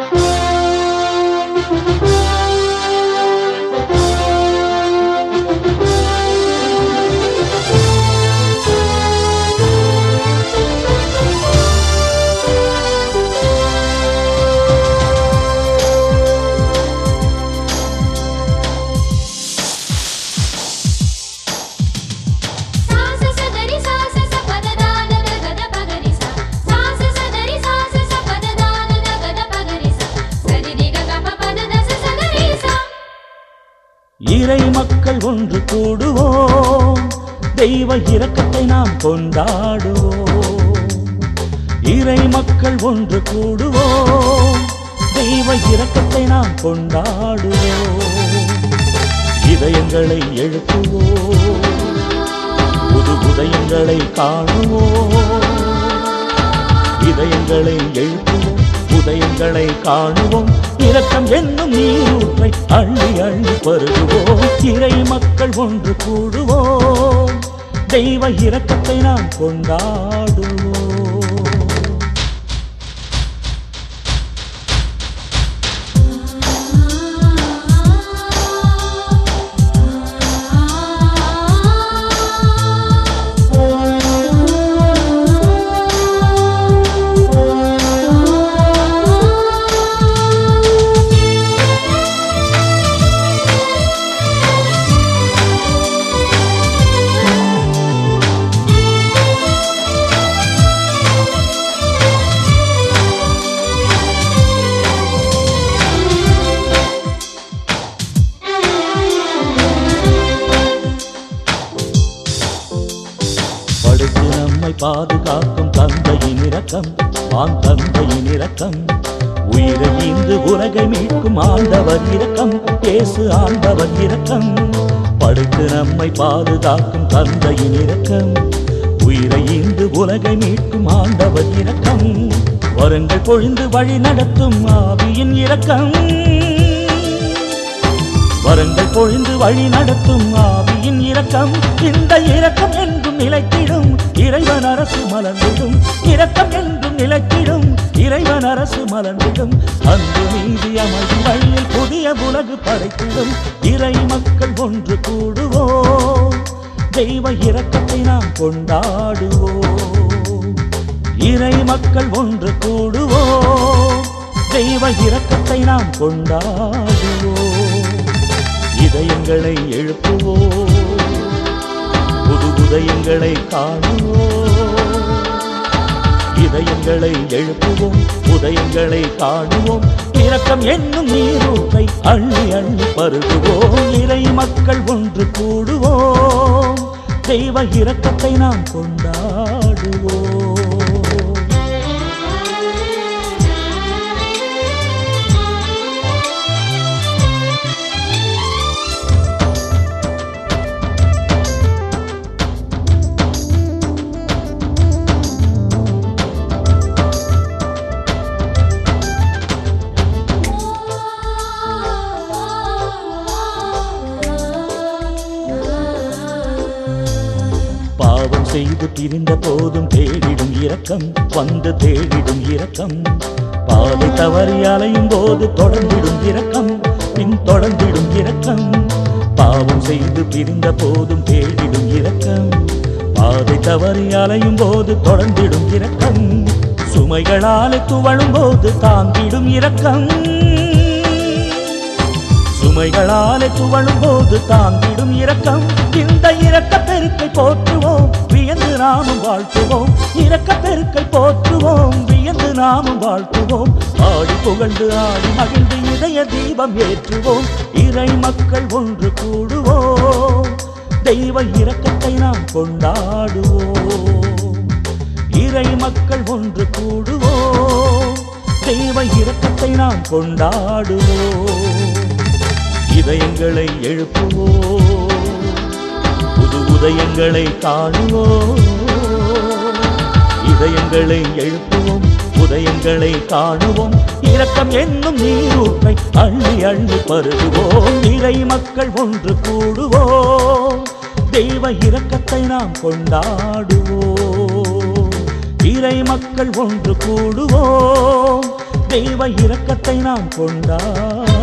இறை மக்கள் ஒன்று கூடுவோம், தெய்வ இரக்கத்தை நாம் கொண்டாடுவோம். இறை மக்கள் ஒன்று கூடுவோம், தெய்வ இரக்கத்தை நாம் கொண்டாடுவோம். இதயங்களை எழுப்புவோம், புது உதயங்களை காணுவோம். இதயங்களை எழுப்புவோம், உதயங்களை காணுவோம். இரக்கம் என்னும் நீரூற்றை அள்ளி அள்ளி பருகுவோம். இறை மக்கள் ஒன்று கூடுவோம், தெய்வ இரக்கத்தை நாம் கொண்டாடுவோம். நம்மை பாதுகாக்கும் தந்தையின் இரக்கம், ஆண் தந்தையின் இரக்கம். உயிரை ஈந்து உலகை மீட்கும் ஆண்டவர் இரக்கம், இயேசு ஆண்டவர் இரக்கம். படைத்து நம்மை பாதுகாக்கும் தந்தையின் இரக்கம், உயிரை ஈந்து உலகை மீட்கும் ஆண்டவர் இரக்கம். வரங்கள் பொழிந்து வழி நடத்தும் ஆவியின் இரக்கம், வரங்கள் பொழிந்து வழி நடத்தும் ஆவியின் இரக்கம். இந்த இரக்கம் என்றும் நிலைத்திடும், இறைவன் அரசு மலர்ந்திடும். இரக்கம் என்றும் நிலைத்திடும், இறைவன் அரசு மலர்ந்திடும். அன்பு நீதி அமைதி வழியில் புதிய உலகு படைத்திடும். இறை மக்கள் ஒன்று கூடுவோம், தெய்வ இரக்கத்தை நாம் கொண்டாடுவோம். இறை மக்கள் ஒன்று கூடுவோம், தெய்வ இரக்கத்தை நாம் கொண்டாடுவோம். இதயங்களை எழுப்புவோம், புது உதயங்களை காணுவோம். இதயங்களை எழுப்புவோம், உதயங்களை காணுவோம். இரக்கம் என்னும் நீரூற்றை அள்ளி அள்ளி பருகுவோம். இறை மக்கள் ஒன்று கூடுவோம், தெய்வ இரக்கத்தை நாம் கொண்டாடுவோம். பாவம் செய்து பிரிந்த போதும் தேடிடும் இரக்கம், வந்து தேடிடும் இரக்கம். பாதை தவறி அலையும் போது தொடர்ந்திடும் இரக்கம், பின் தொடர்ந்திடும் இரக்கம். பாவம் செய்து பிரிந்த போதும் தேடிடும் இரக்கம், பாதை தவறி அலையும் போது தொடர்ந்திடும் இரக்கம். சுமைகளாலே துவழும் போது தாங்கிடும் இரக்கம், சுமைகளாலே துவழும் போது தாங்கிடும் இரக்கம். இந்த இரக்க பெருக்கை போற்றுவோம், வியந்து நாமும் வாழ்த்துவோம். இரக்க பெருக்கை போற்றுவோம், வியந்து நாமும் வாழ்த்துவோம். ஆடி புகழ்ந்து ஆடி மகிழ்ந்து இதய தீபம் ஏற்றுவோம். இறை மக்கள் ஒன்று கூடுவோம், தெய்வ இரக்கத்தை நாம் கொண்டாடுவோம். இறை மக்கள் ஒன்று கூடுவோம், தெய்வ இரக்கத்தை நாம் கொண்டாடுவோம். இதயங்களை எழுப்புவோம், புது உதயங்களை காணுவோம். இதயங்களை எழுப்புவோம், உதயங்களை காணுவோம். இரக்கம் என்னும் நீரூற்றை அள்ளி அள்ளி பருகுவோம். இறை மக்கள் ஒன்று கூடுவோம், தெய்வ இரக்கத்தை நாம் கொண்டாடுவோம். இறை மக்கள் ஒன்று கூடுவோம், தெய்வ இரக்கத்தை நாம் கொண்டாடுவோம்.